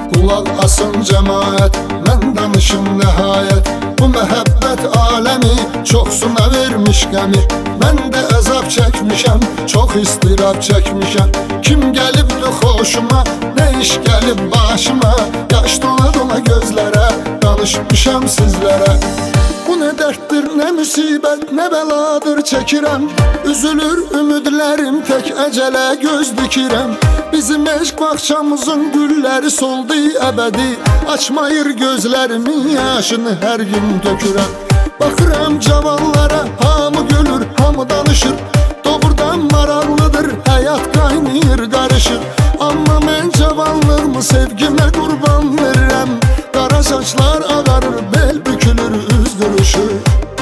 Qulaq asın cəmaət, mən danışım nəhayət. Bu məhəbbət aləmi çoxsuna vermiş qəmi. Mən də əzab çəkmişəm, çox istirab çəkmişəm. Kim gəlibdi xoşuma, nə iş gəlib başıma. Yaş dola dola gözlərə, danışmışam sizlərə. Bu nə dərddir, nə müsibət, nə bəladır çəkirəm. Üzülür ümidlərim, tək əcələ göz dikirəm. Bizim eşq bağçamızın gülləri soldu əbədi. Açmayır gözlərimin yaşını hər gün tökürəm. Baxıram cavanlara, hamı gülür, hamı danışır. Doğrudan maraqlıdır, həyat qaynayır, qarışır. Amma mən cavanlığımı sevgimə qurban verirəm. Qara saçlar ağarır, bel bükülür, üz qırışır.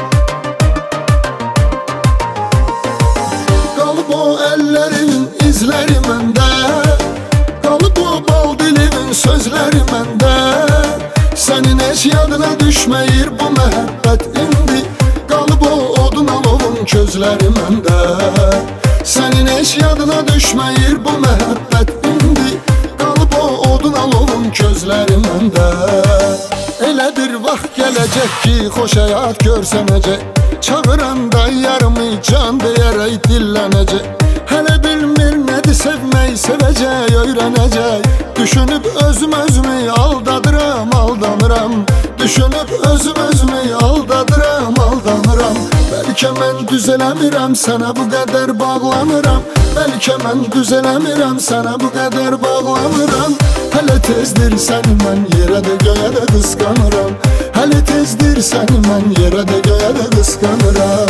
Qalıb o əllərin izləri məndə, qalıb o bal dilimin sözləri məndə. Sənin heç yadına düşməyir bu məhəbbət indi. Qalıb o odun alovun közləri məndə. Sənin heç yadına düşməyir bu məhəbbət indi. Qalıb o odun alovun közləri məndə. Elə bir vaxt gələcək ki, xoş həyat görsənəcək. Çağıranda yarımı can deyərək dillənəcək. Hələ bilmir nədir sevmək, sevəcək, öyrənəcək. Düşünüb özümü aldadıram, aldanıram. Düşünüb özümü aldadıram, aldanıram. Bəlkə mən düz eləmirəm, sənə bu qədər bağlanıram. Bəlkə mən düz eləmirəm, sənə bu qədər bağlanıram. Hələ tezdir səni mən yerə də göyə də qısqanıram. Hələ tezdir səni mən yerə də göyə də qısqanıram.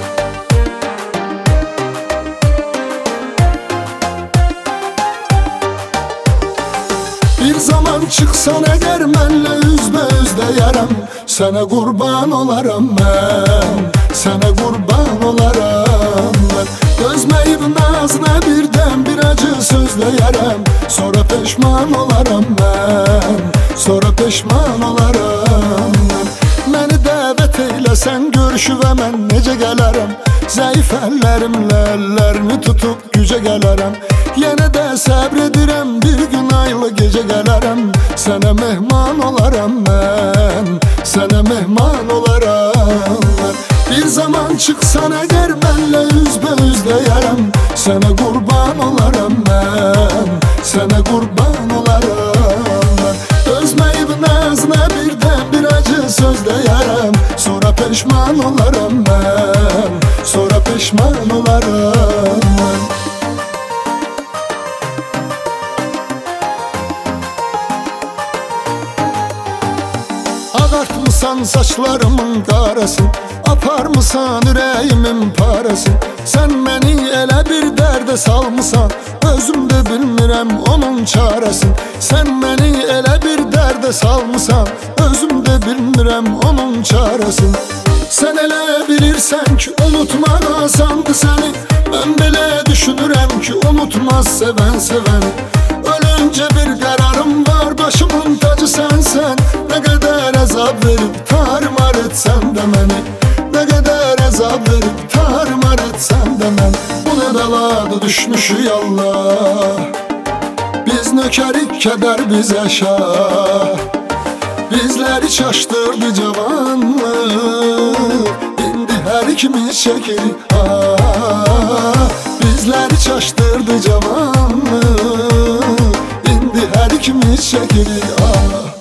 Bir zaman çıxsan əgər mənlə üzbəüz deyərəm. Sənə qurban olaram mən, sənə qurban olaram mən. Dözməyib nazına birdən bir acı söz deyərəm. Sonra peşman olaram mən, sonra peşman olaram mən. Məni dəvət eyləsən görüşüvə mən necə gələrəm. Zəif əllərimlə əllərini tutub gücə gələrəm. Yenə də səbr edirəm, bir gün aylı gecə gələrəm. Sənə mehman olaram mən, sənə mehman olaram mən. Bir zaman çıxsan əgər mənlə üzbəüz deyərəm. Sənə qurban olaram mən, sənə qurban olaram mən. Dözməyib nazına birdən bir acı söz deyərəm. Sonra peşman olaram mən, sonra peşman olaram mən. Ağartmısan saçlarımın qarasın, aparmısan ürəyimin parasın. Sən məni elə bir dərdə salmısan, özüm də bilmirəm onun çarəsin. Sən məni elə bir dərdə salmısan, özüm də bilmirəm onun çarəsin. Sən elə bilirsən ki unutmaq asandı səni. Mən belə düşünürəm ki unutmaz sevən sevəni. Ölüncə bir qərarım var, başımın tacı sənsən. Nə qədər əzab verib tarmar etsən də məni. Nə qədər əzab verib tarmar etsən də mən. Bu nə bəladır düşmüşük Allah. Biz nökərik kədər bizə şah. Bizləri çaşdırdı cavanlıq. İndi hər ikimiz çəkirik ah. Bizləri çaşdırdı cavanlıq. İndi hər ikimiz çəkirik ah.